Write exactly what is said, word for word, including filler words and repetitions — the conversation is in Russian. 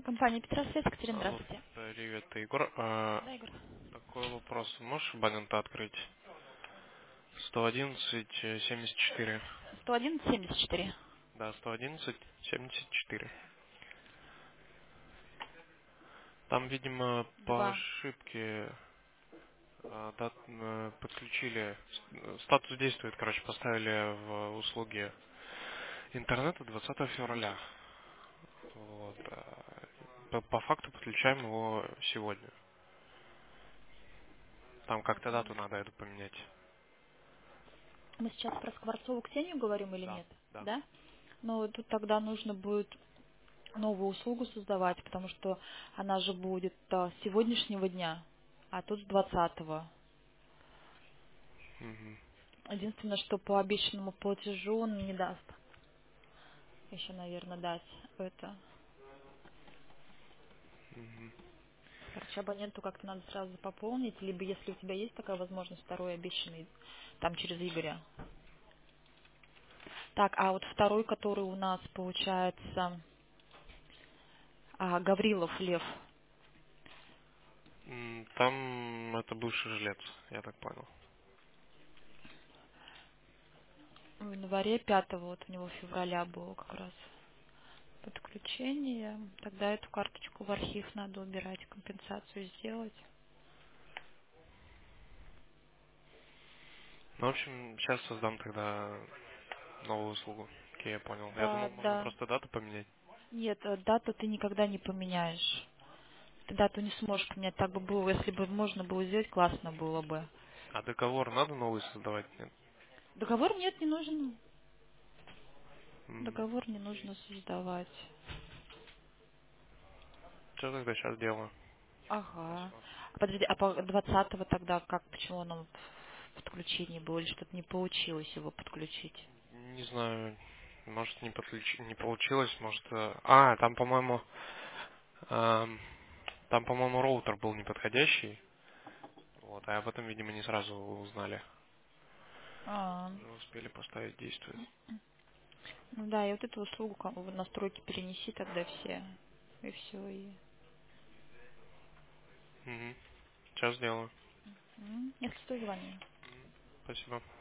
Компания Петросвет, Екатерина, Алло, здравствуйте. привет, это Егор. А, Да, Егор. такой вопрос. Можешь абонента открыть? сто одиннадцать семьдесят четыре. сто одиннадцать семьдесят четыре. Да, сто одиннадцать семьдесят четыре. Там, видимо, по Два. ошибке а, дат- э, подключили, с- статус действует, короче, поставили в услуги интернета двадцатого февраля. Вот. а, По, по факту подключаем его сегодня. Там как-то дату надо эту поменять. Мы сейчас про Скворцову Ксению говорим или Да, нет? да. Да? Но тут тогда нужно будет новую услугу создавать, потому что она же будет а, с сегодняшнего дня, а тут с двадцатого. Мгм. Единственное, что по обещанному платежу он не даст. Еще, наверное, дать это. Мгм. Короче, абоненту как-то надо сразу пополнить, либо если у тебя есть такая возможность, второй обещанный, там через Игоря. Так, а вот второй, который у нас получается, а, Гаврилов Лев, М, Там это бывший жилец, я так понял. в январе пятого вот у него февраля было как раз подключение. Тогда эту карточку в архив надо убирать, компенсацию сделать. Ну, в общем, сейчас создам тогда новую услугу. Окей, я понял. Я Да, думал, можно да. просто дату поменять. Нет, э, дату ты никогда не поменяешь. Ты дату не сможешь поменять. Так бы было, если бы можно было сделать, классно было бы. А договор надо новый создавать? Нет? Договор нет, не нужен. Договор не нужно Окей. создавать. Что тогда сейчас делаю? Ага. Спасибо. Подожди, а по двадцатого тогда как, почему он в подключении был, или что-то не получилось его подключить? Не знаю, может не, подключ... не получилось, может... э, А, там, по-моему, эм, там, по-моему, роутер был неподходящий. Вот, а об этом, видимо, не сразу узнали. А, Уже успели поставить действие. ну да, и вот эту услугу как бы в настройки перенеси тогда все. И все. И... Угу. Сейчас сделаю. М, Если что, звони. Мгм. Спасибо.